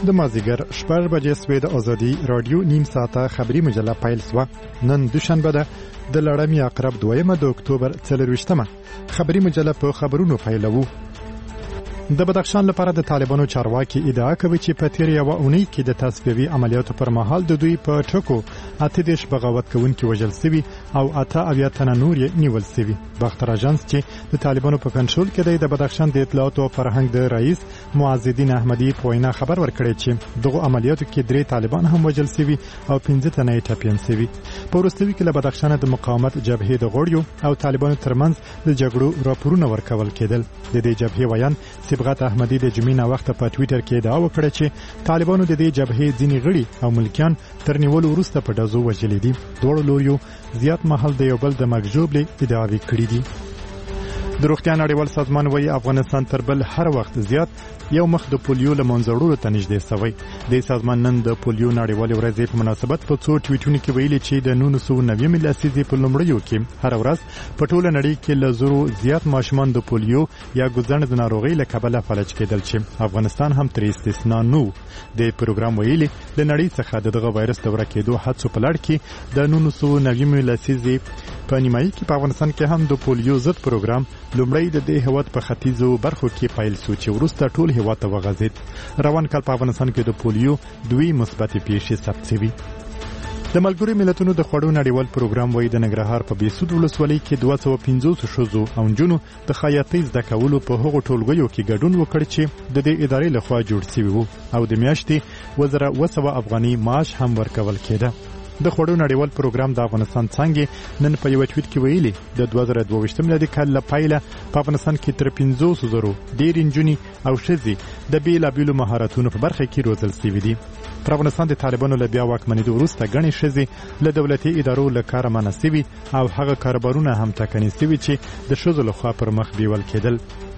د مازیګر 6 بجې سوی د ازادي رادیو نیم ساعته خبري مجله پیل سوه. نن دوشنبه ده د لړمې عقرب 2 د اکتوبر 24مه. خبري مجله په خبرونو پیلوو. د بدخشان لپاره د طالبانو چارواکي ادعا کوي چې په تیر یوه اونۍ کې د تصفیوي عملیاتو پر مهال د دوی په ټکو 8 بغاوت کوونکي وژل سوي او 8 تنه نور یې نیول سوي. باختر اژانس چې د طالبانو په کنټرول کې دی د بدخشان د اطلاعات او فرهنګ د رئیس معز الدین احمدي په وینا خبر ورکړی چې دغه عملیاتو کې 3 طالبان هم وژل سوي او 15 تنه یې ټپیان سوي. په وروستیو کې له بدخشان د مقاومت جبهې د غړیو او طالبانو ترمنځ د جګړو راپورونه ورکول کېدل. د دې جبهې ویان صبغت احمدي د جمعې وخت په ټوئیټر کې ادعا وکړه چې طالبانو د دې جبهې ځینې غړي او ملکیان تر نیولو وروسته په ډزو وژلي دي. دواړو لوریو زیات مهال د یو بل د مرګ ژوبلې ادعاوې کړې دي. د روغتیا نړیوال سازمان وايي افغانستان تر بل هر وخت زیات یو مخ د پولیو له منځه وړلو ته نږدې شوی. د سازمان نن د پولیو نړیوالې ورځې په مناسبت په څو ټویټونو کې ویلي چې د 1990 لسیزې په لومړیو کې هر ورځ په ټوله نړۍ کې له زرو زیات ماشومان د پولیو یا ګوزڼ د ناروغۍ له کبله فلج کېدل چې افغانستان هم تر استثنا نه و. د پروګرام ویلي د نړۍ څخه دغه وایرس د ورکېدو هڅو په لړ کې د 1990 لسیزې په نیمایي کې په افغانستان کې هم د پولیو ضد پروګرام لومړی د دې هیواد په ختیځو برخو کې پیل شو چې وروسته ټول هیواد ته وغځېد. روان کال په افغانستان کې د پولیو 2 مثبتې پیښې ثبت شوي. د ملګرو ملتونو د خوړو نړیوال پروګرام وايي د ننګرهار په بیسود ولسوالۍ کې 250 ښځو او نجونو د خیاطۍ زده کولو په هغو ټولګیو کې ګډون وکړ چې د دې ادارې لخوا جوړ شوي وو او د میاشتې 200 افغاني معاش هم ورکول کېده. د خوړو نړیوال پروګرام د افغانستان څنګه نن په یو ټویټ کې ویلي د 2022 میلادي کال لپاره په افغانستان کې تر 500 ډېر نجونې او ښځې د بیلابیلو مهارتونو په برخه کې روزل شوي دي. پر افغانستان د طالبانو له بیا واکمنېدو وروسته ګڼې ښځې له دولتي ادارو له کاره منع شوي او هغه کاروبارونه هم ټاکنې شوي چې د ښځو لخوا پر مخ بیول کېدل.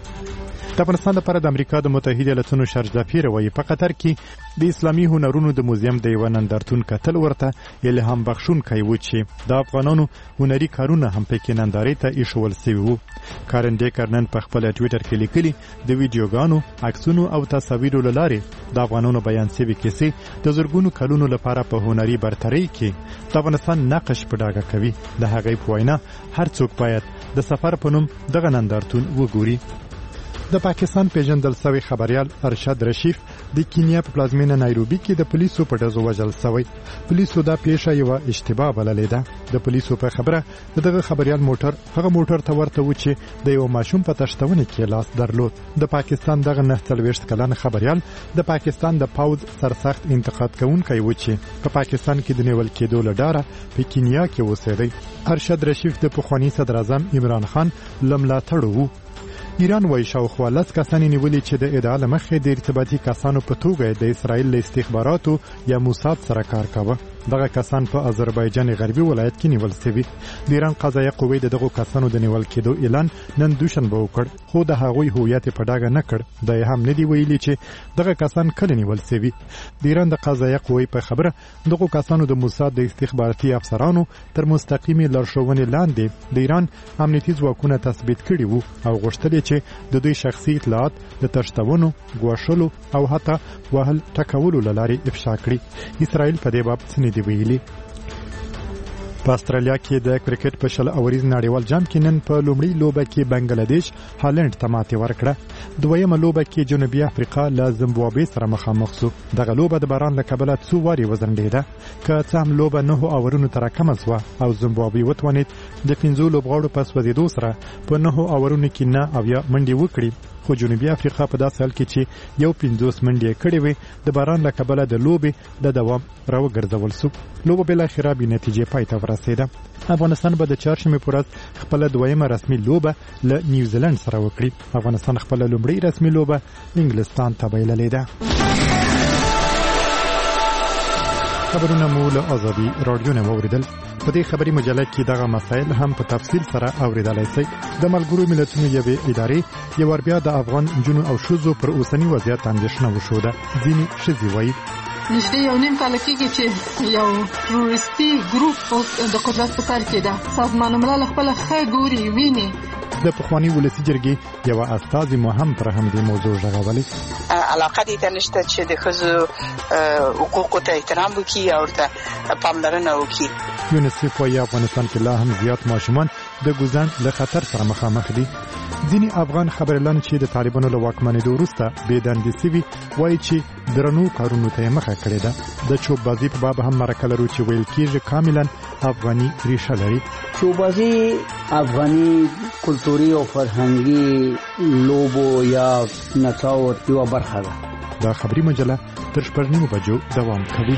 د افغانستان لپاره د امریکا د متحده ایالاتونو شارجدافیر وایي په قطر کې د اسلامي هنرونو د موزیم د یو نندارتون کتل ورته الهام بخښونکی و چې د افغانانو هنري کارونه هم پکې نندارې ته ایښول شوي وو. کارن ډیکر نن په خپل ټویټر کې لیکلي د ویډیوګانو عکسونو او تصاویرو له لارې د افغانانو بیان شوي کیسې د زرګونو کلونو لپاره په هنري برترۍ کې د افغانستان نقش په ډاګه کوي. د هغې په وینا هر څوک باید د سفر په نوم دغه نندارتون وګوري. د پاکستان پیژندل شوی خبريال ارشد رشیف د کینیا په پلازمینه نایروبي کې د پولیسو په ډزو وژل شوی. پولیسو دا پیښه یو اشتباه بللې ده. د پولیسو په خبره دغه خبريال هغه موټر ته ورته و چې د یو ماشوم په تشتونه کې لاس درلود. د پاکستان دغه 49 کلن خبريال د پاکستان د پاوز سرسخت انتقاد کوونکی و چې په پاکستان کې د نیول کېدو لپاره په کینیا کې اوسېدی. ارشد رشیف د پخوانی صدر اعظم عمران خان لملاتړ وو. ایران وايي شاوخوا 10 کسان نیولي چې د ادعا له مخې د ارتباطي کسانو په توګه د اسرائیل له استخباراتو یا موساد سره کار کاوه. دغه کسان په آذربایجان غربي ولایت کې نیول شوي. د ایران قضایه قوې دغه کسانو د نیول کېدو اعلان نن دوشنبه وکړ خو د هغوی هویت په ډاګه نه کړ. د هم نه دی ویلي چې دغه کسان کله نیول شوي. د ایران د قضایه قوې په خبره دغه کسانو د موساد د استخباراتي افسرانو تر مستقیمي لارښوونې لاندې د ایران امنیتي ځواکونه تثبیت کړي وو او غوښتل چې د دوی شخصي اطلاعات د تشتونو، ګواښلو او حتی وهل ټکولو لارې افشا کړي. اسرائیل په دې باب څه دی ویلي. په استرالیا کې د کرکټ په 20 اوریز نړیوال جام کې نن په لومړی لوبه کې بنگلاديش هالند ته ماتې ورکړه. دویمه لوبه کې جنوبي افریقا له زیمبابوې سره مخامخ شو. دغه لوبه د باران له کبله څو واري وزنډېده. که څه هم لوبه 9 اورونو ته راکمه شوه او زیمبابوې وتوانید د 5 لوبغاړو په سوځېدو سره په 9 اورونو کې 9 منډې وکړي. خو جنوبي افریقا په داسې حال کې چې یو 50 منډې کړې وې د باران له کبله د لوبې د دوام راوګرځول شو. لوبه بالاخره بې نتیجې پای ته ورسېده. افغانستان به د چهارشنبې په ورځ خپل دویمه رسمي لوبه له نیوزیلند سره وکړي. افغانستان خپل لومړی رسمي لوبه انګلستان ته بایللې ده. خبرونه مو له ازادي رادیو نه اوریدل. په دې خبري مجله کې دغه مسایل هم په تفصیل سره اوریدلای شئ. د ملګرو ملتونو یوې ادارې یو بیا د افغان جنونو او ښځو پر اوسنی وضعیت اندېښنه وښوده. ځینې ښځې وایي نږدې یو نیم کال کېږي چې یو تروریستي ګروپ د قدرت په سر کې ده. سازمان ملل خپل ښه ګوري ویني د پخوانی ولسی جرګې یو استازي مهم پر هم د موضوع ژغورلې. علاقه دې ته نشته چې د ښځو حقوقو ته احترام وکړي او ورته پاملرنه وکړي. یونیسف وايي افغانستان کې لا هم زیات ماشومان د ګوزن له خطر سره مخامخ دي. ځینې افغان خبريالان چې د طالبانو له واکمنۍ وروسته بې دندې سوي وایي چې درنو کارونو ته مخه کړې ده. د چوبازي په باب هم مرکه لرو چې ویل کېږي کاملا افغاني ریشه لري. چوبازي افغاني کلتوري او فرهنګي لوبو یا نڅاو یو برخه ده. دا خبري مجله تر 9 بجو دوام کوي.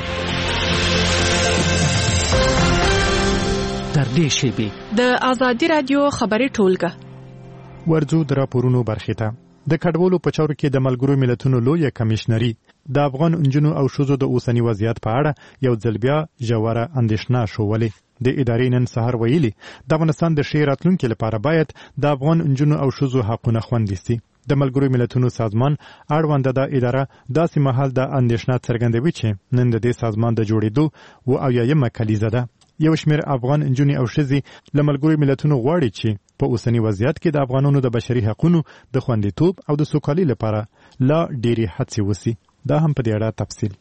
تر دې شیبې د آزادي رادیو خبري ټولګه ورځو د راپورونو برخې ته. د کډوالو په چارو کې د ملګرو ملتونو لوی کمشنري د افغان انجونو او ښځو د اوسنی وضعیت په اړه یو ځل بیا ژوره اندېښنه شولې. د ادارې نن سهار ویلي د افغانستان د ښې راتلونکي لپاره باید د افغان انجونو او ښځو حقونه خوندي سي. د ملګرو ملتونو سازمان اړونده د اداره داسې مهال د اندېښنه څرګندوي چې نن د دې سازمان د جوړېدو و او یمه کلیزه ده. یو شمېر افغان انجونې او ښځې له ملګرو ملتونو غواړي چې په اوسنی وضعیت کې د افغانانو د بشري حقوقو د خوندیتوب او د سوکالۍ لپاره لا ډېری هڅې وسی. دا هم په دې اړه تفصیل.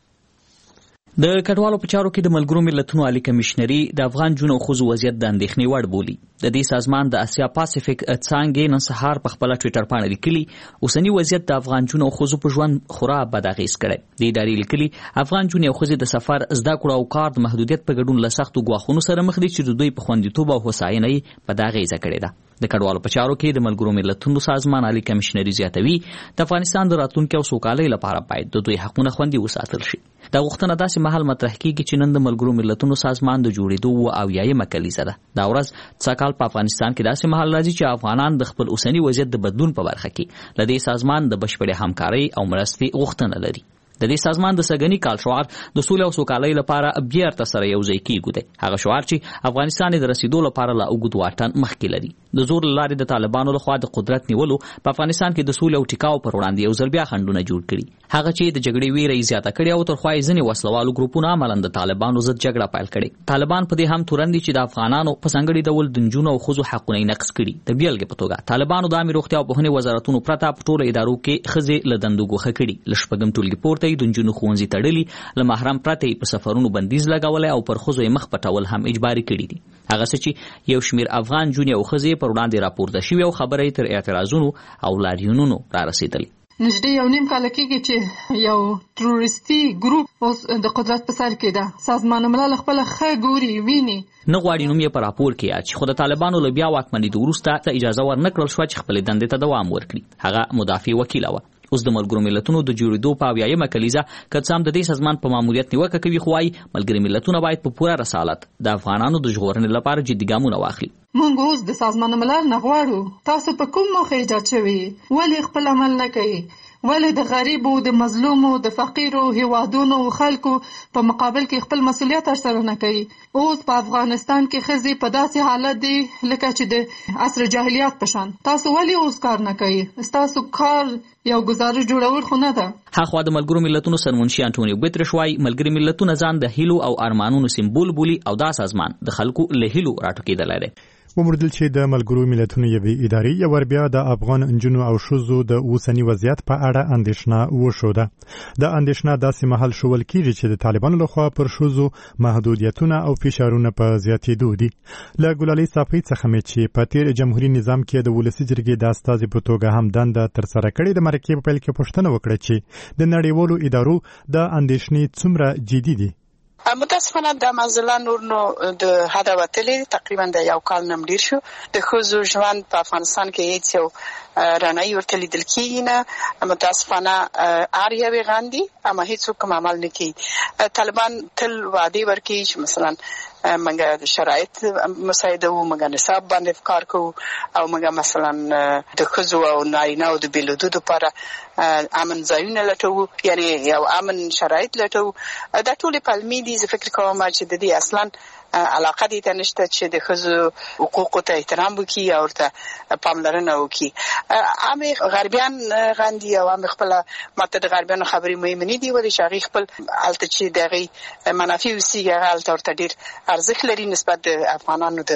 د کډوالو په چارو کې د ملګرو ملتونو عالی کمشنري د افغان جنو خوځو وضعیت د اندېښنې وړ بولی. د دې سازمان د اسیا پاسفیک څانګې نن سهار په خپل ټوئیټر باندې لیکلي اوسنی وضعیت د افغان جنو خوځو په ژوند خورا بد اغیز کړي. د ادارې لیکلي افغان جنو خوځې د سفر زده کړو او کار د محدودیت په ګډون له سختو ګواښونو سره مخ دي چې د دوی په خوندیتوب او هوساینې په دغه غیزه کړي ده. د کډوالو په چارو کې د ملګرو ملتونو سازمان عالی کمشنري زیاتوي د افغانستان د راتلونکي او سوکالۍ لپاره باید د دوی حقونه خوندي وساتل شي. دا غوښتنه داسې مهال مطرح کیږي چې نن د ملګرو ملتونو سازمان د جوړېدو او یایمه کلیزه ده. دا ورځ څه کال په افغانستان کې داسې مهال راځي چې افغانان د خپل اوسنی وضعیت د بدلون په برخه کې له دې سازمان د بشپړې همکارۍ او مرستې غوښتنه لري. د دې سازمان د سګنی کال شعار د سولې او سوکالۍ لپاره بیرته سره یو ځای کیږي. هغه شعار چې افغانستان د رسیدو لپاره لا اوږد واټن مخکې لري. د زور لارې د طالبانو لخوا د قدرت نیولو په افغانستان کې د سولې او ټیکاو پر وړاندې یو ځل بیا خنډونه جوړ کړي. هغه چې د جګړې ویره زیاته کړي او تر خوای ځنې وسلوالو ګروپونو عملاً د طالبانو ضد جګړه پیل کړي. طالبان په دې هم تورندي چې د افغانانو په څنګهړي ډول د جنونو او خوځو حقونه نقض کړي. د بیلګې په توګه طالبانو د عامه روغتیا او پوهنې وزارتونو پرته په ټولو ادارو کې خزې له دندو ګوښه کړي. لشپږم ټولګي پورته د جنونو ښوونځي تړلي له محرم پرته په سفرونو بندیز لګولای او پر خوځو مخ پټول هم اجباري کړي دي. هغه څه چې یو شمیر افغان جونې او خزې پر وړاندې راپورته شوی او خبرې تر اعتراضونو او لاریونونو را رسیدلې. نږدې 1.5 کال کېږي چې یو تروریستي ګروپ اوس د قدرت په سر کې ده. سازمان ملل خپل ښه ګوري ویني نه غواړي نوم یې پر راپور کې چې خو د طالبانو له بیا واکمنۍ وروسته اجازه ورنکړل شو چې خپل دندې ته دوام ورکړي. هغه مدافع وکیل و. اوس د ملګرو ملتونو د جوړېدو په اویایمه کلیزه کڅام د دې سازمان په ماموریت نیوکه کوي خو وايي ملګري ملتونه باید په پوره رسالت د افغانانو د ژغورنې لپاره جدي ګامونه واخلي. مونږ اوس د سازمان ملل نه غواړو تاسو په کوم موخه ایجاد شوی ولې خپل عمل نه کوي؟ ولې د غریبو د مظلومو د فقیرو هیوادونو خلکو په مقابل کې خپل مسؤلیت ترسره نه کوي؟ اوس په افغانستان کې ښځې په داسې حالت دي لکه چې د عصر جاهلیت په شان. تاسو ولې اوس کار نه کوي؟ تاسو کار یو گزارش جوړول خو نه ده. هغه د ملګرو ملتونو سرمنشي انټونیو ګوتریش وايي ملګري ملتونه ځان د هیلو او ارمانونو سمبول بولي او دا سازمان د خلکو له هیلو راټوکېدلی دی. ومردل چې د ملګرو ملتونو یوې ادارې یو ور بیا د افغان انجونو او ښځو د اوسنی وضعیت په اړه اندېښنه وښوده. د اندېښنه داسې مهال شول کېږي چې د طالبانو لخوا پر ښځو محدودیتونه او فشارونه په زیاتېدو دي. له ګلالۍ صافۍ څخه مې چې په تیر جمهوریت نظام کې د ولسي جرګې د استازي په توګه هم دنده ترسره کړې د مرکې په پیل کې پوښتنه وکړه چې د نړیوالو ادارو د اندېښنې څومره جدي دي. متاسفانه د مزله نور نو د حدا وتلې تقریبا د یو کال نم ډیر شو. د ښځو ژوند په افغانستان کې هیڅ یو رڼایي ورته لیدل کېږي نه. متاسفانه هر یوې غاندي اما هیڅوک عمل نه کوي. طالبان تل وعده ورکوي چې مثلا موږ شرایط مساعده وو، موږ نصاب باندې کار کوو او موږ مثلا د ښځو او نارینه‌و د بیلودو لپاره امن ځایونه لټوو، یعنی یو امن شرایط لټوو. دا ټول پلمې دي. زه فکر کوم چې د دې اصلا علاقه دې ته نشته چې د ښځو حقوقو ته احترام وکړي او ورته پاملرنه وکړي. عامه غربیان غاندي او عامه خپل ماته د غربیانو خبرې مهمه نه دي ولې چې هغې خپل هلته چې د هغې منافع اوسېږي هغه هلته ورته ډېر ارزښت لري نسبت د افغانانو د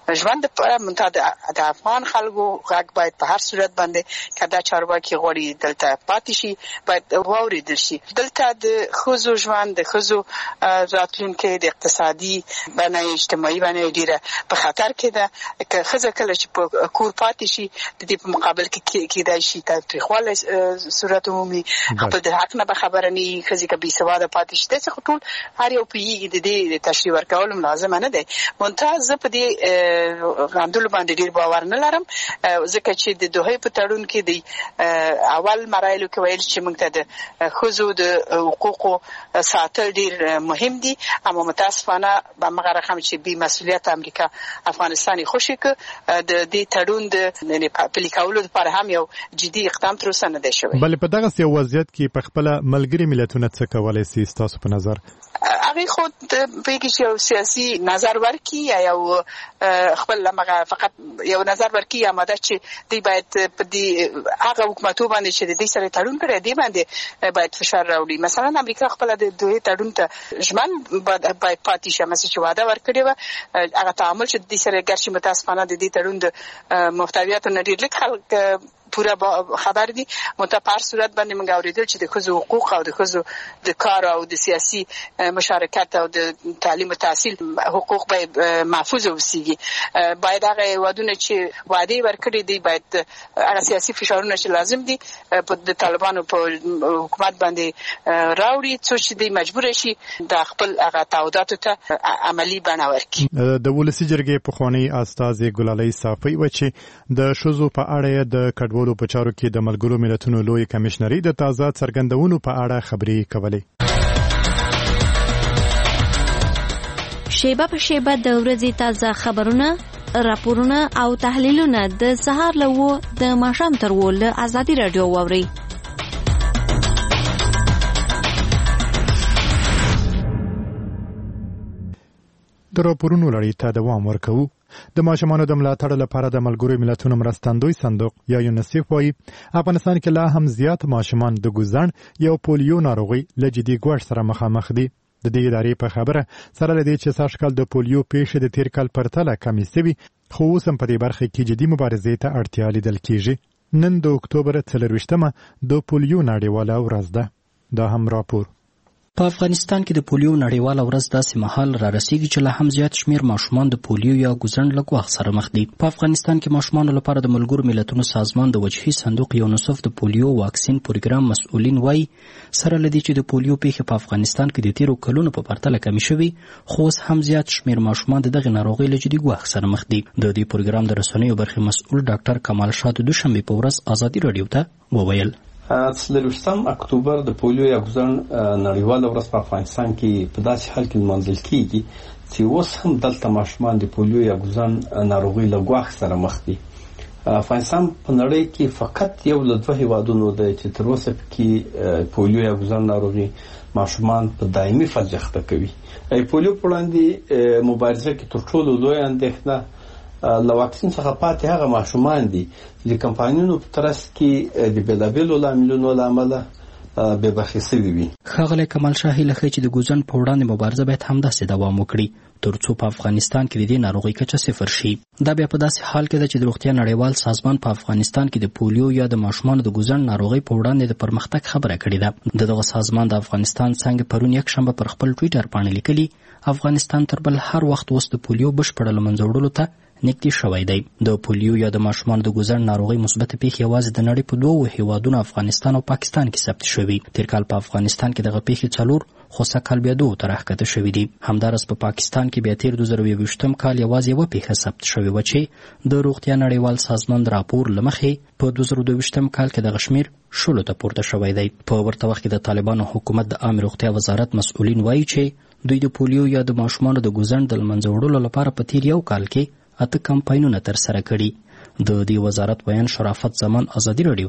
ژوند لپاره مونږ د افغان خلکو غږ باید په هر صورت باندې کدا چارواکي غوړي دلته پاتې شي باید واوریدل شي. دلته د ښځو ژوند د ښځو راتلونکي د اقتصادي باندې اجتماعي باندې ډیره په خطر کې ده. که ښځه کله چې په کور پاتې شي د دې په مقابل کې کېدای شي تاریخواله صورت عمومي خپل د حق نه خبره نه ښځې که بې سواده پاتې شي. داسې خو ټول هر یو پوهېږي د دې تشریح ورکول لازمه نه دی. منتها زه په دې غندلو باندې ډېر باور نه لرم ځکه چې د دوحې په تړون کې د اول مراحلو کې ویل چې موږ ته د ښځو د حقوقو ساتل ډېر مهم دي، اما متاسفانه په همغه رقم چې بې مسؤلیت امریکا افغانستان یې خوشې کړ د دې تړون د پلي کولو لپاره هم یو جدي اقدام تر اوسه نه دی شوی. بلې په دغسې یو وضعیت کې په خپله ملګري ملتونه څه کولی سي ستاسو په نظر؟ هغه خود بګی چې یو سیاسي نظر ورکړي یا یو خپل لمغه فقط یو نظر ورکړي یا ماده چې دی باید په دې هغه حکومتو باندې چې د دې سره تړون کړی دی باندې باید فشار راوړي. مثلا امریکا خپل د دوی تړون ته ژمن باید پاتې شي، مثلا چې وعده ورکړي و هغه تعامل چې د دې سره ګرځي متاسفانه د دې تړون د محتویاتو نه ډېر لږ خلک پورا خبر دي. متپار صورت باندې موږ اوریدل چې د ښځو حقوق او د ښځو د کار او د سیاسي مشارکت او د تعلیم او تحصیل حقوق باید محفوظ اوسیږي. باید هغه ودونه چې وعده ورکړي دي باید هغه سیاسي فشارونه چې لازم دي په د طالبانو په حکومت باندې راوړي څو چې دی مجبور شي د خپل هغه تعهداتو ته عملی بڼه ورکړي. د ولسی جرګې پخوانی استازي ګلالۍ صافی و چې د ښځو په اړه د کډوالو په چارو کې د ملګرو ملتونو لوی کمشنري د تازه څرګندونو په اړه خبرې کولې. شیبه په شیبه د ورځې تازه خبرونه، راپورونه او تحلیلونه د سهار له 9 د ماښام تر 10 له ازادي رادیو واورئ. د راپورونو لړۍ ته دوام ورکوو. د ماشومانو د ملاتړ لپاره د ملګرو ملتونو مرستندوی صندوق یا یونیسف وايي افغانستان کې لا هم زیات ماشومان د ګوزڼ یا پولیو ناروغي له جدي ګواښ سره مخامخ دي. د دې ادارې په خبره سره لدی چې سږکال د پولیو پیښې د تیر کال پرتله کمې شوي، خو اوس هم په دې برخه کې جدي مبارزې ته اړتیا لیدل کیږي. نن د اکتوبر 24 د پولیو نړیواله ورځ ده. دا هم راپور. په افغانستان کې د پولیو نړیواله ورځ داسې مهال را رسیږي چې لا هم زیات شمیر ماشومان د پولیو یا ګوزڼ له ګواښ سره مخ دي. په افغانستان کې ماشومانو لپاره د ملګرو ملتونو سازمان د وجهي صندوق یونیسف د پولیو واکسین پروګرام مسؤلین وایي سره لدی چې د پولیو پیښې په افغانستان کې د تیرو کلونو په پرتله کمې شوي، خو اوس هم زیات شمیر ماشومان د دغې ناروغۍ له جدي ګواښ سره مخ دي. د دې پروګرام د رسنیو برخې مسؤل ډاکټر کمال شاه د دوشنبې په ورځ ازادي رادیو ته وویل 23 اکتوبر د پولیو یا ګوزڼ نړیواله ورځ په افغانستان کې په داسې حال کې لمانځل کیږي چې اوس هم دلته ماشومان د پولیو یا ګوزڼ ناروغۍ له ګواښ سره مخ دي. افغانستان په نړۍ کې فقط یو له دوه هیوادونو دی چې تر اوسه کې پولیو یا ګوزڼ ناروغي ماشومان په دایمي فلجخته کوي. پولیو په وړاندې مبارزه کې تر ټولو لویه اندېښنه له واکسین څخه پاتې هغه ماشومان دي چې د کمپاینونو په ترڅ کې د بېلابېلو لاملونو له امله بې برخې سوي وي. ښاغلی کمال شاه هیله ښیي چې د ګوزڼ په وړاندې مبارزه باید همداسې دوام وکړي تر څو په افغانستان کې د دې ناروغۍ کچه صفر شي. دا بیا په داسې حال کې ده چې د روغتیا نړیوال سازمان په افغانستان کې د پولیو یا د ماشومانو د ګوزڼ ناروغۍ په وړاندې د پرمختګ خبره کړې ده. دغه سازمان د افغانستان څنګه پرون یکشنبه پر خپل ټویټر باندې لیکلي افغانستان تر بل هر وخت اوس د پولیو بشپړه له منځه وړلو ته نږدې شوی دی. د پولیو یا د ماشومانو د ګوزڼ ناروغۍ مثبته پیښې یوازې د نړۍ په 2 هیوادونو افغانستان او پاکستان کې ثبت شوي. تیر کال په افغانستان کې دغه پیښې 4، خو سږکال بیا 2 ته راښکته شوي دي. همداراز په پاکستان کې بیا تیر 2021 کال یوازې یوه پیښه ثبت شوې وه چې د روغتیا نړیوال سازمان د راپور له مخې په 2022 کال کې دغه شمیر 16 ته پورته شوی دی. په ورته وخت کې د طالبانو حکومت د عامه روغتیا وزارت مسؤلین وایي چې دوی د پولیو یا د ماشومانو د ګوزڼ د له منځه وړلو لپاره په تیر یو کال کې 8 کمپاینونه ترسره کړي. د دې وزارت بیان شرافت زمان ازادي رادیو ته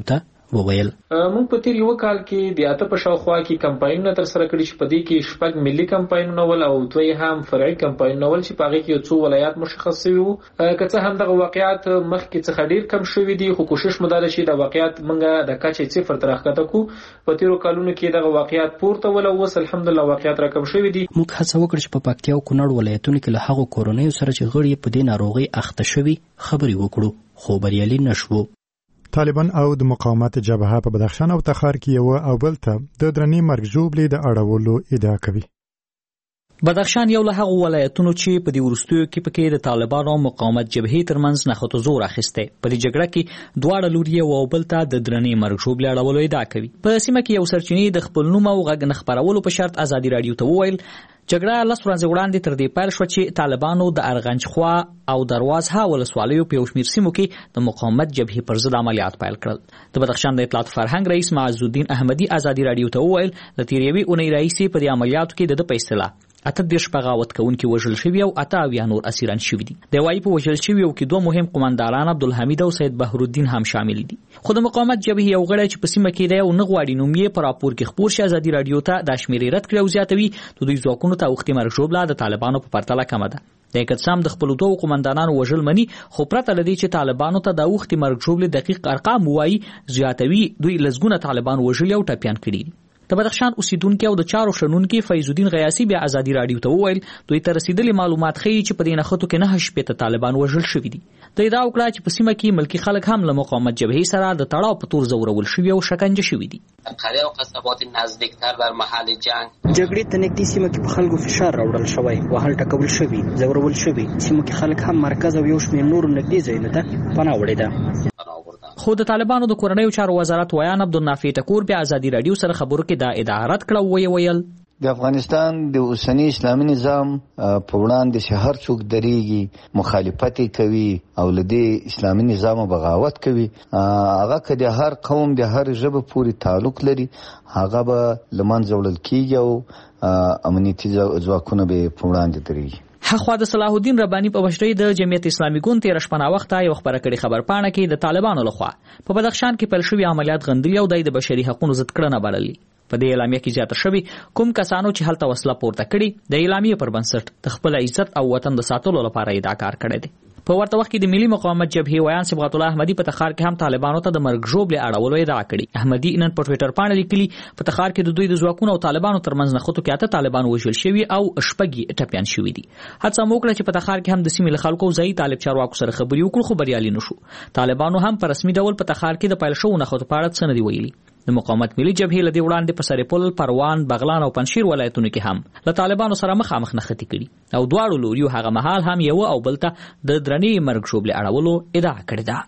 وویل موږ په تیر یو کال کې د اته په شاوخوا کې کمپاینونه تر سره کړي چې په دې کې شپږ ملي کمپاینونه ول او دوی هم فرعي کمپاینونه ول چې په هغه کې څو ولایات مشخص شوي وو. که څه هم دغه واقعیت مخکې څخه ډیر کم شوي دي خو کوشش مو دا ده چې د واقعیت موږ د کچې صفر تر راښکته کړو. په تیرو کلونو کې دغه واقعیت پورته ول او اوس الحمدلله واقعیت راکم شوي دي. موږ هڅه وکړه چې په پکتیا او کونړ ولایتونو کې له هغو کورنیو سره چې غړي په دې ناروغي اخته شوي خبرې وکړو خو بریالي نشو. طالبان او د مقاومت جبهه په بدخشان او تخار کې یو او بل ته د درنې مرګ ژوبلې د اړولو ادعا کوي. بدخشان یو له هغو ولایتونو چې په دې وروستیو کې پکې د طالبانو او مقاومت جبهې ترمنځ نښتو زور اخیستی. په دې جګړه کې دواړه لوري یو او بل ته د درنې مرګ ژوبلې اړولو ادعا کوي. په سیمه کې یو سرچینې د خپل نوم او غږ نه خپرولو په شرط ازادي راډیو ته وویل جګړه لس ورځې وړاندې تر دې پیل شوه چې طالبانو د ارغنج خوا او دروازها ولسوالیو په یو شمېر سیمو کې د مقاومت جبهې پر ضد عملیات پیل کړل. د بدخشان د اطلاعات فرهنګ رئیس معز الدین احمدي ازادي راډیو ته وویل د تېرې یوې اونۍ راهیسې په دې عملیاتو کې د ده په اصطلاح 38 بغاوت کوونکي وژل شوي او 8 نور اسیران شوي دي. د وایي په وژل شویو کې 2 مهم قومندانان عبدالحمید او سید بهرالدین هم شامل دي. خو د مقاومت جبهې یو غړی چې په سیمه کې دی او نه غواړي نوم یې په راپور کې خپور شي ازادي راډیو ته دا شمېرې رد کړي او زیاتوي د دوی ځواکونو ته اوښتې مرګ ژوبله د طالبانو په پرتله کمه ده. د قسم د خپلو 2 قومندانانو وژل مني خو پرته لدی چې طالبانو ته د اوښتې مرګ ژوبلې دقیق ارقام وایي زیاتوي دوی لزګونه طالبان وژل او ټپیان کړي دي. د بدخشان اوسیدونکو او د چارو شنونکو فیض الدین غیاثي بیا ازادي راډیو ته وویل دوی ته رسیدلي معلومات ښیي چې په دې نښتو کې 9 شپېته طالبان وژل شوي دي. د ادعا وکړه چې په سیمه کې ملکي خلک هم له مقاومت جبهې سره د تړاو په تور زورول شوي او شکنجه شوي دي. قریه او قصبات نزدیکتر در محل جنگ جګړې ته نږدې سیمه کې په خلکو فشار راوړل شوی وهل ټکول شوي زورول شوي. سیمه کې خلک هم مرکز او یو شمېر نور نږدې ځایونو ته پناه وړې ده. خو د طالبانو د کورنیو چارو وزارت ویان عبدالنافع ټکور بیا ازادي راډیو سره خبرو کې دا ادعا رد کړه او ویل د افغانستان د اوسنی اسلامي نظام په وړاندې چې هر څوک درېږي مخالفت کوي او له دې اسلامي نظام بغاوت کوي هغه که د هر قوم د هر ژبه پورې تعلق لري هغه به له منځه وړل کېږي او امنیتي ځواکونه به په وړاندې درېږي. هخوا د صلاح الدین رباني په مشرۍ د جمعیت اسلامي ګوند 13 شپه وخت یو خبره کړي خبرپاڼه کې د طالبانو لخوا په بدخشان کې پیل شوی عملیات غندلي او د بشري حقوقو ضد کړنه بللي. په دې اعلامیه کې زیاته شوی کوم کسانو چې هلته وسله پورته کړي د اعلامیه پر بنسټ د خپل عزت او وطن د ساتلو لپاره ادعا کړې ده. په ورته وخت کې د ملي مقاومت جبهې ویان صبغت الله احمدي په تخار کې هم طالبانو ته د مرګ ژوبلې اړولو ادعا کړې. احمدي نن په ټوئیټر باندې لیکلي په تخار کې د دوی د ځواکونو او طالبانو ترمنځ نښتو کې 8 طالبان وژل شوي او شپږ ټپیان شوي دي. هڅه مو وکړه چې په تخار کې هم د سیمې خلکو ځای طالب چارواکو سره خبرې وکړو خو بریالي نشو. طالبانو هم په رسمي ډول په تخار کې د پیل شوو نښتو په اړه څه نه دی ویلي. د مقاومت ملي جبهې لدی وړاندې په سرپل، پروان، بغلان او پنشیر ولایتونو کې هم له طالبانو سره مخامخ نښتې کړي او دواړو لوریو هغه مهال هم یو او بل ته د درنې مرګ ژوبلې اړولو ادعا کړې ده.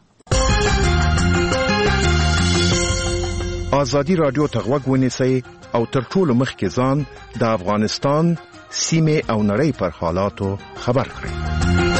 ازادي راډیو ته غوږ ونیسئ او تر ټولو مخکې ځان د افغانستان سیمې او نړۍ پر حالاتو خبر کړئ.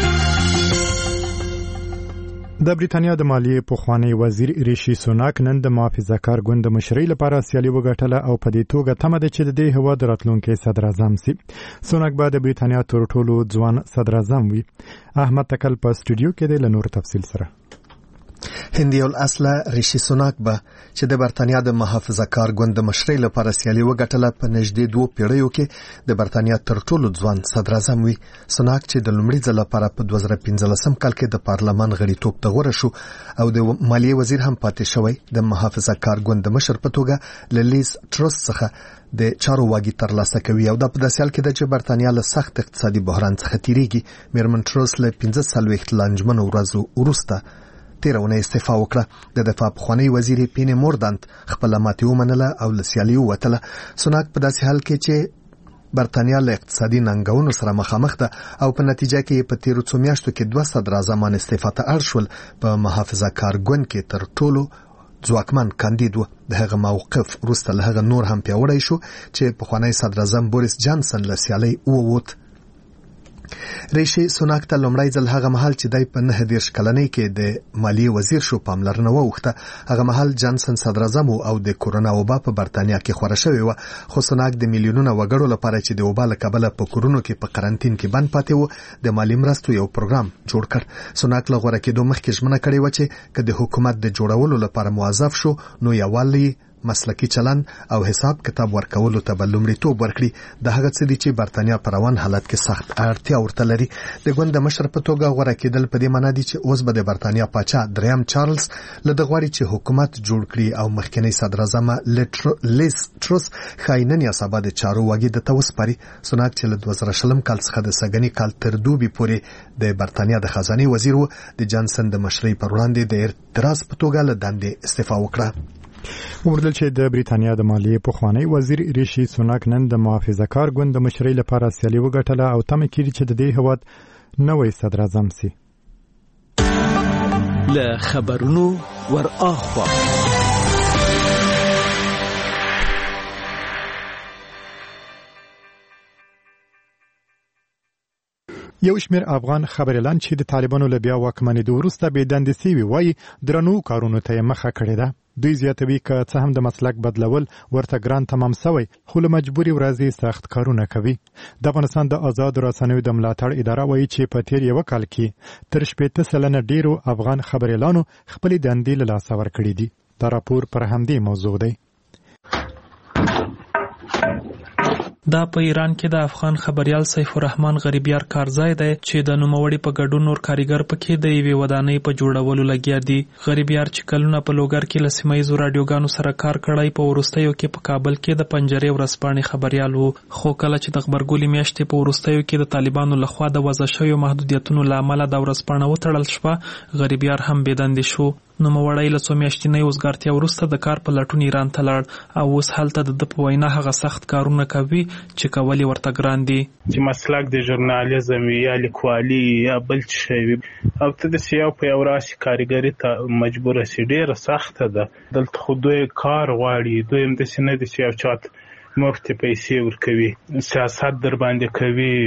د بریتانیا د مالیې پخوانی وزیر ریشي سوناک نن د محافظه‌کار ګوند د مشرۍ لپاره سیالي وګټله او په دې توګه تمه ده چې د دې هیواد راتلونکي صدر اعظم سي. سوناک به د بریتانیا تر ټولو ځوان صدر اعظم وي. احمد تکل په سټوډیو کې د لنور تفصیل سره. هندي الاصله ریشي سوناک به چې د برتانیا د محافظه‌کار ګوند د مشرۍ لپاره سیالي وګټله په نږدې 2 پیړیو کې د برتانیا تر ټولو ځوان صدر اعظم وي. سوناک چې د لومړي ځل لپاره په 2015 کال کې د پارلمان غړیتوب ته غوره شو او د مالیې وزیر هم پاتې شوی د محافظه‌کار ګوند د مشر په توګه له لیز ټروس څخه د چارو واګي ترلاسه کوي او د په داسې حال کې د برتانیا له سخت اقتصادي بحران څخه تیریږي. میرمن ټروس له 15 لنجمن ورځو وروسته تیرونه استعفا وکړه. د دفاع پخوانی وزیر پین موردانت خپل ماتې ومنله او له سیالي ووتله. سوناک په داسې حال کې چې برتانیا له اقتصادي ننګونو سره مخامخ ده او په نتیجه کې په تیرو څو میاشتو کې 2 صدر اعظمان استعفا ته اړ شول. په محافظه‌کار ګوند کې تر ټولو ځواکمن کاندید و. د هغه موقف وروسته له هغه نور هم پیاوړی شو چې پخوانی صدر اعظم بوریس جانسن له سیالۍ ووت. ریشي سوناک ته لومړی ځل هغه مهال چې دای په 29 کلنۍ کې د مالیې وزیر شو پاملرنه وغوښته. هغه مهال جانسن صدر اعظم او د کورونا وبا په برتانیا کې خوره شوې و، خو سوناک د میلیونونو وګړو لپاره چې د وبا له کبله په کورونو کې په قرنټین کې بند پاتې وو د مالی مرستو یو پروګرام جوړ کړ. سوناک له غوړه کېدو مخکې ژمنه کړې و چې که د حکومت د جوړولو لپاره موظف شو نو یووالی، مسلکی چلن او حساب کتاب ورکولو ته به لومړیتوب ورکړي. د هغه څه دي چې برتانیا په روان حالت کې سخت اړتیا ورته لري. د ګوند د مشر په توګه غوړه کېدل په دې معنی دي چې اوس به د برتانیا پاچا دریم چارلز له د غواړي چې حکومت جوړ کړي او مخکنی صدر اعظم لیز ټروس خاینن یا سبا د چارو واګي د توسپري. سوناک چې له 2000 کال څخه د سګنی کال تر دوبي پورې د برتانیا د خزانه وزیر و، د جانسن د مشرۍ پر وړاندې د اعتراض په توګه له دندې استعفا وکړه. ومردل چې د بریتانیا د مالیې پخوانی وزیر ریشي سوناک نن د محافظه‌کار ګوند د مشرۍ لپاره سیالي وګټله او تمه کړي چې د دې هیواد نوی صدر اعظم سي. له خبرونو ور اخوا یو شمیر افغان خبريالان چې د طالبانو له بیا واکمنېدو وروسته بې دندې سوي وایي درنو کارونو ته مخه کړې ده. دوی زیاتوي که څه هم د مسلک بدلول ورته ګران تمام سوی، خو له مجبوري ورځې سخت کارونه کوي. د افغانستان د آزاد رسنیو د ملاتړ اداره وایي چې په تیر یو کال کې تر 80% ډیرو افغان خبريالانو خپل دندې له لاسه ورکړې دي. دا راپور پر همدې موضوع دی. دا په ایران کې د افغان خبريال سیف الرحمن غریبیار کارځای دی چې د نوموړي په ګډون نور کاریګر پکې د یوې ودانۍ په جوړولو لګیا دي. غریبیار چې کلونه په لوګر کې له سیمایي رادیوګانو سره کار کړی، په وروستیو کې په کابل کې د پنجرې ورځپاڼې خبريال وو، خو کله چې د خبرګولې میاشتې په وروستیو کې د طالبانو لخوا د وضع شویو محدودیتونو له امله د ورځپاڼه وتړل شوه، غریبیار هم بې دندې شو. نوموړی له څو میاشتنۍ وزګارتیا وروسته د کار په لټون ایران ته لاړ او اوس هلته د په وینا هغه سخت کارونه کوي چې کول ورته ګران دي. چې مسلک د ژورنالیزم یا لیکوالي یا بل څه وي او ته د سیاو په یو راسي کاریګری ته مجبور سي، ډیره سخته ده. دلته خو دوی کار غواړي، دوی هم د سینې د سیاو چات مفت پیسې ورکوي، سیاست در باندې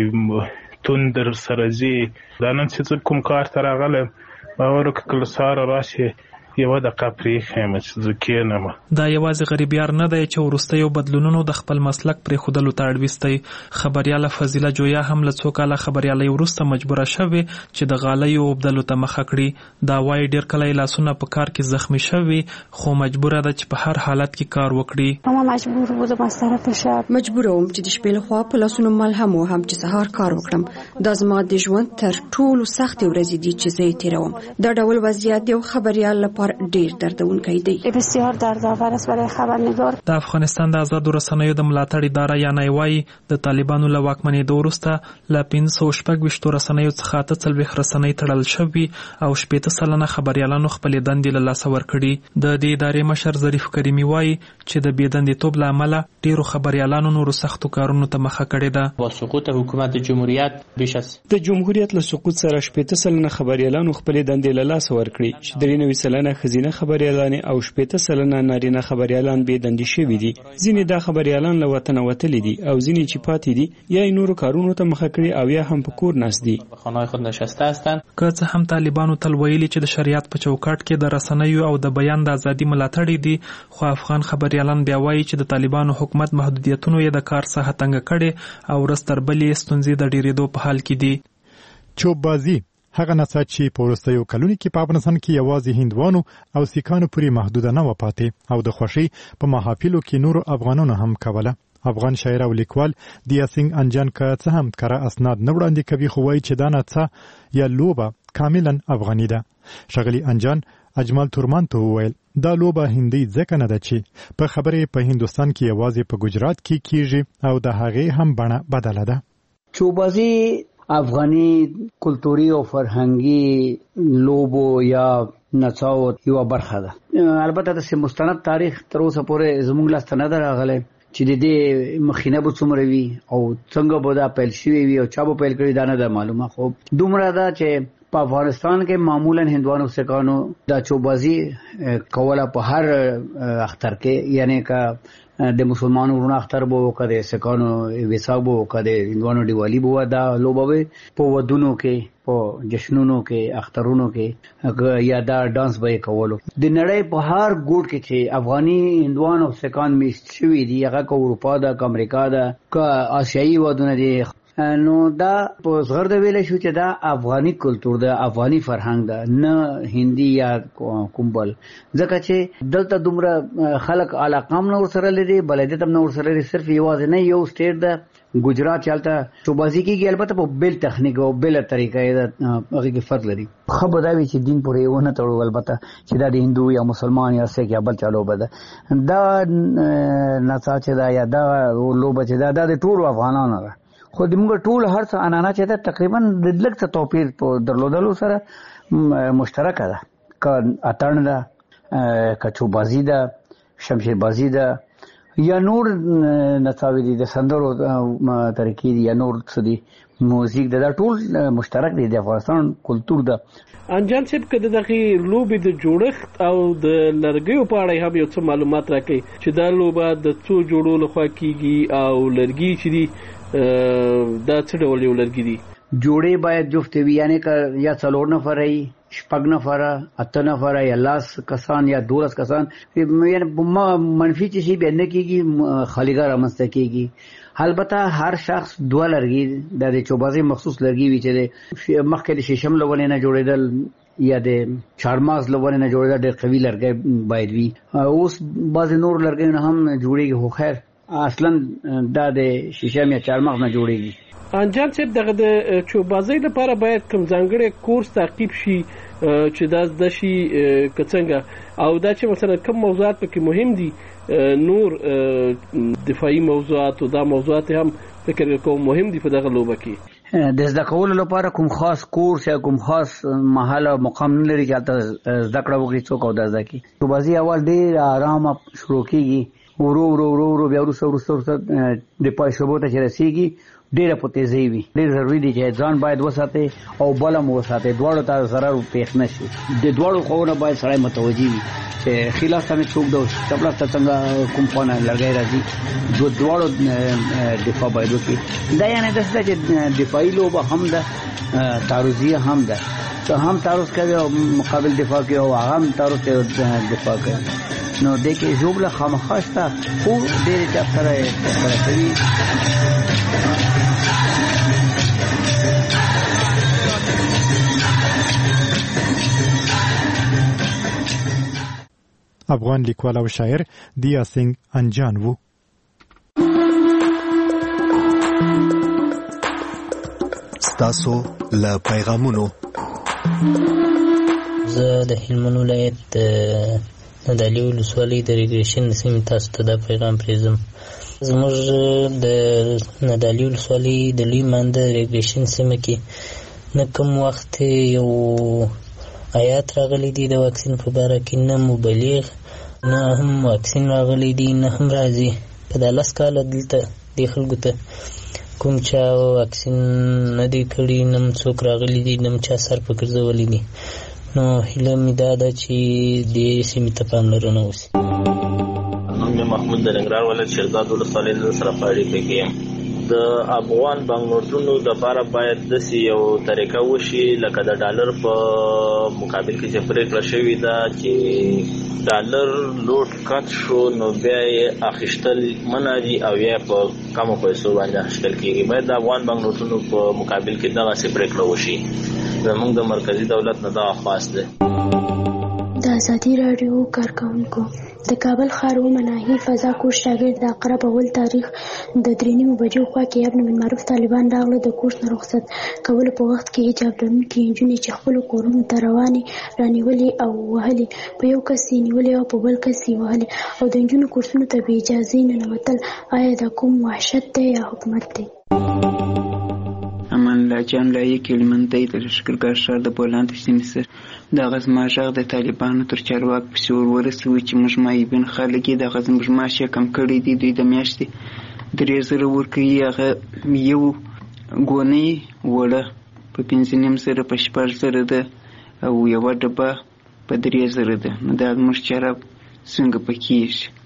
کوي، توندر سرزي. دا نن چې کوم کار ته راغله باور کله ساره راشي یو د قپری خیمه ځکینم. دا یوازې غریبیار نه دی چې ورستیو بدلونونو د خپل مسلک پر خودلو ته اړويستي. خبرياله فضیله جویا هم له څو کاله خبريالي ورسته مجبوره شوه چې د غالیو وبدلو ته مخه کړي. دا وای ډیر کله لاسونه په کار کې زخمی شوی، خو مجبوره ده چې په هر حالت کې کار وکړي. ما مجبور بودم از طرف شب، مجبور وم چې د شپې له خوا په لاسونو ملهم وهم چې سهار کار وکړم. دا زما د ژوند تر ټولو سخت ورځې دي چې زه تیروم. دا ډول وضعیت یو خبريال لپاره ډیر دردونکی دی، بسیار دردآور است برای خبرنگار. د افغانستان د آزاد رسنیو د ملاتړ اداره یا نایوای د طالبانو له واکمنېدو وروسته له 526 رسنیو څخه 40 رسنۍ تړل شوي او 80% خبريالانو خپل دندې له لاسه ورکړي. د دې ادارې مشر ظریف کریمي وایي چې د بېدندېتوب له امله ډیرو خبريالانو نورو سختو کارونو ته مخه کړې ده. با سقوط حکومت جمهوریت بیش از د جمهوریت له سقوط سره 80% خبريالانو خپل دندې له لاسه ورکړي چې 93% خزینه خبريالان او 80% نارینه خبريالان بې دندې شوي دي. ځینې دا خبريالان له وطن وتلي دي او ځینې چې پاتې دي یا نورو کارونو ته مخه کړي او یا هم په کور ناست دي. په خانه خود نشسته هستند. که څه هم طالبانو تل ویلي چې د شریعت په چوکاټ کې د رسنیو او د بیان د ازادي ملاتړ دي، خو افغان خبريالان بیا وایي چې د طالبانو حکومت محدودیتونو یې د کار ساحه تنګ کړي او ورستر بلې ستونزې د ډیرېدو په حال کې دي. چوبازي هغه نڅا چې په وروستیو کلونو کې په افغانستان کې یوازې هندوانو او سیکانو پورې محدوده نه و پاتې او د خوښۍ په محافلو کې نورو افغانانو هم کوله. افغان شاعر او لیکوال دیا سنگ انجان که څه هم کره اسناد نه وړاندې کوي، خو وایي چې دا نڅا یا لوبه کاملا افغاني ده. ښاغلي انجان اجمل تورمان ته وویل دا لوبه هندي ځکه نه ده چې په خبرې په هندوستان کې یوازې په ګجرات کې کیږي او د هغې هم بڼه بدله ده. چوبازی افغانی کلتوری او فرهنګي لوبو یا نڅاو یو برخه ده. البته د مستند تاریخ تر اوسه پورې زموږ لاس ته نه راغلی چې د دې مخینه به څومره وي او څنګه به دا پیل شوی وي او چا به پیل کړی دا نه ده معلومه. خو دومره ده چې په افغانستان کې معمولا هندوانو سکانو دا چوبازی کوله په هر اختر کې، یعنی که د مسلمانانو ورونه اختر بو کده سکانو ویساګ بو کده هندوانو دیوالی بو دا لوبوي په ودونو کې په جشنونو کې اخترونو کې یا دا ډانس به کولو د نړۍ په هر ګوټ کې چې افغاني هندوان او سکان میشت شوی دی هغه کو اروپا دا امریکا دا کا آسیایي ودونه دي نو دا په زغر د ویل شو چې دا افغاني کلچر دا افغاني فرهنګ دا نه هندي یا کومبل ځکه چې دلته دومره خلک علاقام نور سره لري بلدیت هم نور سره لري صرف یوازې نه یو سټیټ دا ګجرات چلته شوبازي کېږي البته په بل تخنیک او بل طریقې دا هغه کې فرق لري خو بداوي چې دین پورې ونه تړو البته چې دا د هندو یا مسلمان یا سیک یا بل چالو بده دا نڅا چې دا یا دا لوبه چې دا د ټول افغانانو خو د موږ ټول هر څه انانا چې دا تقریبا د لږ څه توپیر په درلودلو سره مشترکه ده ک اتن ده کچو بازی ده شمشیر بازی ده یا نور نڅاوي دي د سندرو طریقې دي یا نور څه دي موزیک ده ټول مشترک دي د افغانستان کلچر ده انجان صاحب کده دغه لوبې د جوړښت او د لرګیو په اړه هم یو څه معلومات راکړي چې دا لوبه د څو جوړو لخوا کیږي او لرګي چې دي دا څه ډول یو لرګي دي جوړې باید جفت وي یعنی یا څلور نفر ای شپږ نفر اته نفر یا لاس کسان یا 12 کسان یعنی منفي چې شي به نه کیږي خالیګار امسته کیږي البته هر شخص دوه لرګي د چوبازي مخصوص لرګي وي چې مخکې د شیشم لونه نه جوړیدل یا د چارماز لونه نه جوړیدل ډېر قوي لرګي باید وي اوس بعض نور لرګي نه هم جوړیږي خو خیر اصلا دا د شیشم یا چارماز نه جوړیږي انجان صاحب دغه د چوبازي لپاره باید کوم ځانګړي کورس تعقیب شي چې دا د شي کڅنګ او دا چې مثلا کوم موضوعات پکې مهم دي نور دفاعي موضوعات او دا موضوعات هم فکر کوم مهم دي په دغه لوبه کې د زده کولو لپاره کوم خاص کورس یا کوم خاص محل او مقام نه لري چې تاسو زده کړو کې څوک او دا ځکه چوبازي اول ډیر آرام شروع کیږي ورو بیا ورسره د پای شوبو ته رسیږي ډیره په تیزی وي ډیر ضروری دي چې ځان باید وساتي او بلم وساتي دواړو ته ضرر پیښ نشي د دواړو خوونه باید سړی متوجي وي چې خلاص ته څوک دو خپل څنګه کوم پونه لګای راځي دواړو دفاع باید وکړي دا یعنی د څه چې دفاعي لوبه هم ده تعرضیه هم ده ته هم تعرض کوي او مقابل دفاع کوي او هغه هم تعرض دفاع کوي نو د کې جوړه خامخاسته خو ډېر چې سره کوي افغان لیکوال او شاعر دیا سنگ انجان وو ستاسو له پیغامونو زه د هلمند ولایت د دالی ولسوالۍ د ریګریشن سیمې تاسو ته دا پیغام پرېږدم زموږ د ندالي ولسوالۍ د لوی مانده ریګریشن سیمه کې نه کوم وخت یو آیات راغلی دی د واکسین په باره کې نه مبلغ نه هم واکسین راغلی دی نه هم راځي په دا 10 کاله دلته دې خلکو ته کوم چا واکسین نه دی کړی نه څوک راغلی دی نه چا سر په ګرځولی دی نو هیله مې دا ده چې دې سیمې ته پاملرنه وشي. نوم مې محمود د ننګرهار ولایت شیرزاد ولسوالۍ سره په اړیکه کې یم. د افغان بانکنوټونو دپاره باید داسې یو طریقه وشي لکه د ډالر په مقابل کې چې پرېکړه شوې ده چې ډالر لوټ کټ شو نو بیا یې اخیستل منع دي او یا په کمو پیسو باندې اخیستل کېږي. باید د افغان بانکنوټونو په مقابل کې دغسې پرېکړه وشي. زموږ د مرکزي دولت نه دا خواست ده. د ازادي راډیو کارکونکو د کابل ښار ومناهي فضا کورس شاګرد د اقرب اول تاریخ د 3:30 بجو خوا کې ابن بالمعروف طالبان راغله د کورس نه رخصت کولو په وخت کې حجاب لرونکي نجونې چې خپل کورونو ته روانې رانیولې او وهلې په یو کس یې نیولې او په بل کس یې وهلې او د نجونو کورسونو ته بې اجازې ننوتل. آیا دا کوم وحشت دی یا حکومت دی؟ امان الله جان لایي کلمنځي د لښکرګاه ښار د بولان سیمې سره دغه زما غږ د طالبانو تر چارواک پسې ورسوي چې موږ مایبین خلک یې دغه زموږ معاش یې کم کړی دی. دوی د میاشتې 3,000 ورکوي هغه یو ګونۍ وړه په 5,500 په 6,000 ده او یوه ډبه په 3,000 ده. نو دا زموږ چاره څنګه پکېږي؟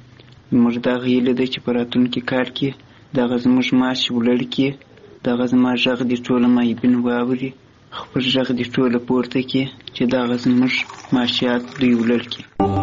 موږ دغه هیله ده چې په راتلونکي کال کې دغه زموږ معاش ولړ کې دغه زما غږ دې ټوله معیبین واوري، خپل غږ دې ټوله پورته کې چې دغه زموږ معاشیات دوی ولړ کې.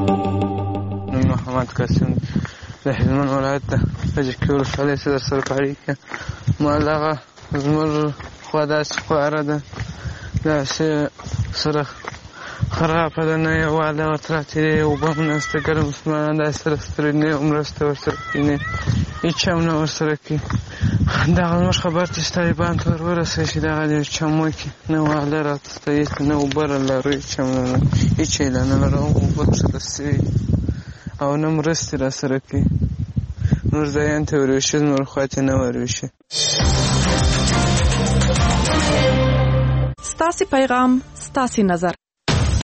محمد قاسم د هلمند ولایت د کجکي ولسوالۍ سره په اړیکه ما دغه زموږ خوا داسې خواره ده، داسې سره خرابه ده، نه یووالی ورته راتېرې، اوبه هم نشته، ګرم مسلمانان داسې سره ستړي نه یو مرسته ورسره کوي، نه هېڅ هم نه ورسره کوي. دغه زموږ خبر چې طالبان ته ور ورسوي چې دغه دې چم وکړي، نه واله راته شته، هېڅ نه اوبه رالرو، هېڅ هم نه، هېڅ شی لا نه لرو، اوبه کښته سوي او نه مرستې راسره کوي. نور ځایان ته وروشي، نور خوا ته نه وروشي. ستاسې پیغام ستاسې نظر.